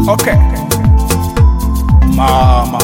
Okay. Mama.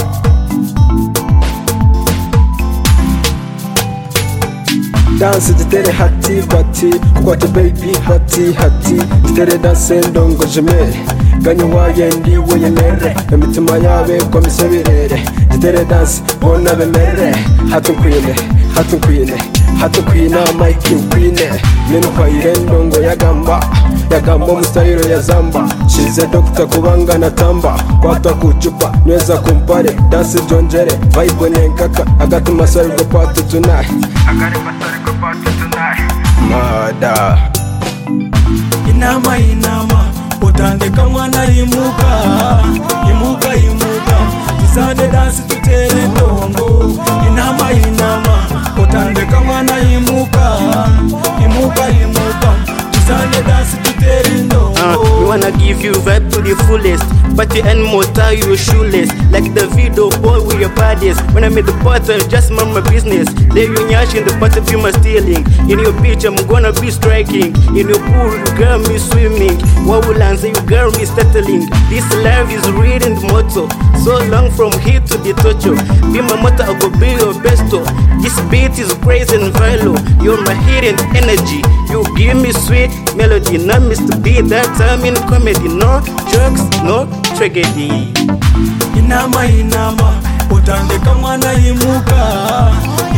Dance jitere hati bati kukwate baby hati hati jitere dance ndongo jemere ganyo wayendi weyemere emitima yabe komisebirere jitere dance bona bemere hatu kwine Mike kwine nino kwaire ndongo yagamba mustahiro ya zamba she's a doctor kubanga na tamba kwatwa kuchupa nweza kumpare dance jonjere vibe nenkaka agatuma sargo party tonight Mada Inama utandika mwana imuka tuzane dance tutere ndongo Inama utandika mwana imuka tuzane dance tutere ndongo We wanna give you vibe to the fullest, but the end more tie you shoeless. Like the video boy with your bodies. When I made the pattern, just mind my business. Lay you nyash in the pattern, be my stealing. In your beach, I'm gonna be striking. In your pool, you girl me swimming. What will answer you, girl me settling? This life is reading the motto. So long from here to the Tocho. Be my motto, I go be your besto. This beat is crazy and vital. You're my hidden energy. You give me sweet melody. Not Mr. B, that time in comedy. No jokes, no tragedy. Inama utandika mwana imuka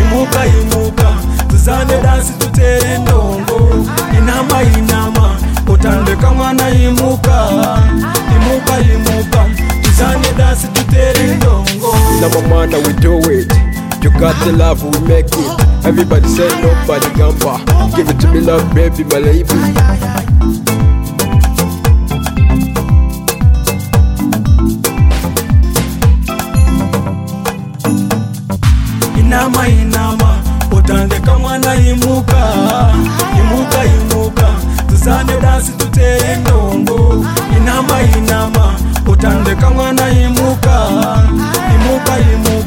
tuzane dance tutere ndongo Inama utandika mwana imuka tuzane dance tutere ndongo Inama mana we do it. You got the love, we make it. Everybody say nobody gamba. Give it to me love baby my lady. Inama utandika mwana imuka tuzane dance tutere ndongo Inama utandika mwana imuka